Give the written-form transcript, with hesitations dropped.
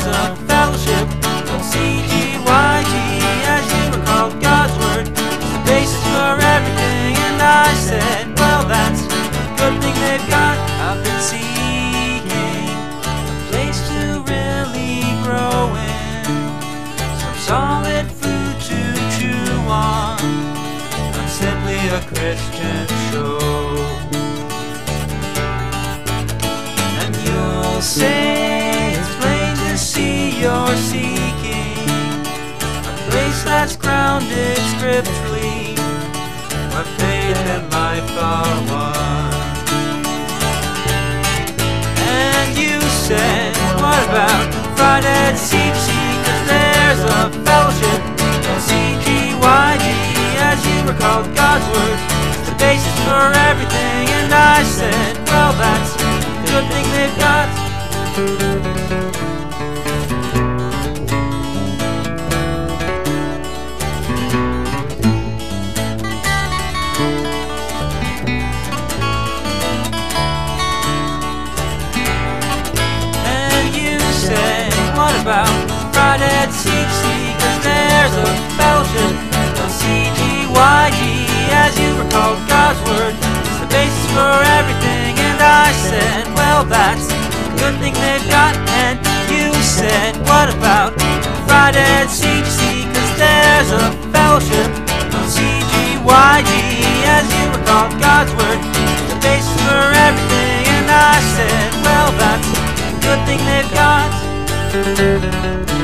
there's a fellowship of CGYG. As you were called, God's Word is the basis for everything. And I said, well, that's a good thing they've got. I've been seeking a place to really grow in, some solid food to chew on. I'm simply a Christian show. And you'll say it's plain to see you're seeking a place that's grounded scripturally, where faith and life are one. And you said, what about Friday at CGC? 'Cause there's a fellowship of CGYG. As you were called, God's Word is the basis for everything. And I said, well, that's a good thing they've got. And you said, what about Friday at CGC? 'Cause there's a fellowship of CGYG. As you were called, God's Word is the basis for everything. And I said, well, that's a good thing they've got. And you said, what about Friday at CGC? 'Cause there's a fellowship of CGYG. As you were called, God's Word is the basis for everything. And I said, well, that's a good thing they've got.